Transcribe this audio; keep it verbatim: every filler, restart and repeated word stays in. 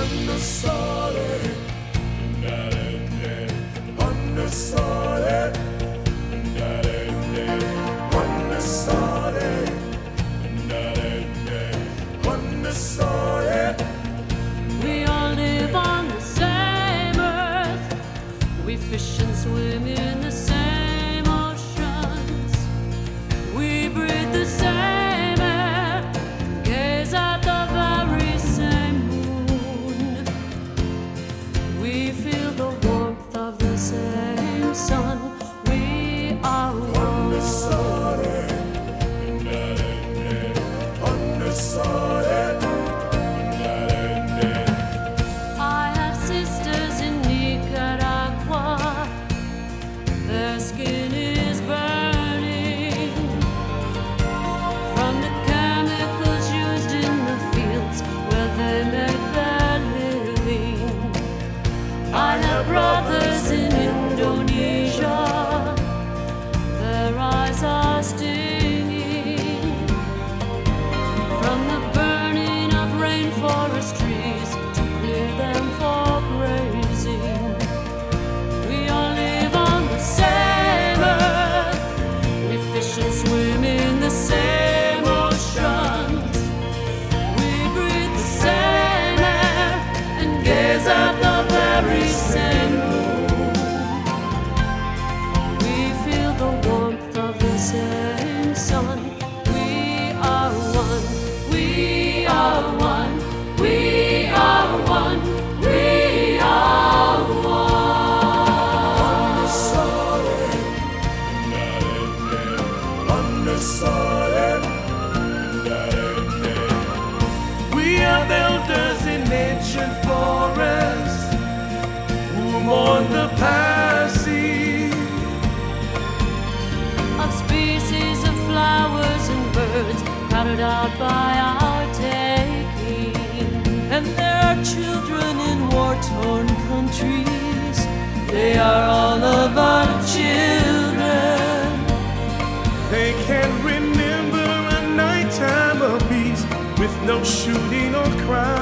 Understood. Understood. Understood. Understood. We all live on the same earth. We fish and swim in the same oceans. We breathe the same air, gaze at the very same moon. We feel the warmth of the same sun. We are one. Understood. Understood. I have sisters in Nicaragua. Their skin is burning from the chemicals used in the fields where they make their living. I have brothers in Indonesia. Their eyes are stinging from the burning of rainforest trees to clear them for grazing. We all live on the same earth. We fish and swim in the same oceans. We breathe the same air and gaze at the very same moon. We feel the warmth of the same sun. We are one. We are one. We are one. We are one. Understood. We are builders in ancient forests who mourn the passing Of species of flowers and birds crowded out by our taking. And there are children in war-torn countries. They are all of our children. They can remember a nighttime of peace with no shooting or crime.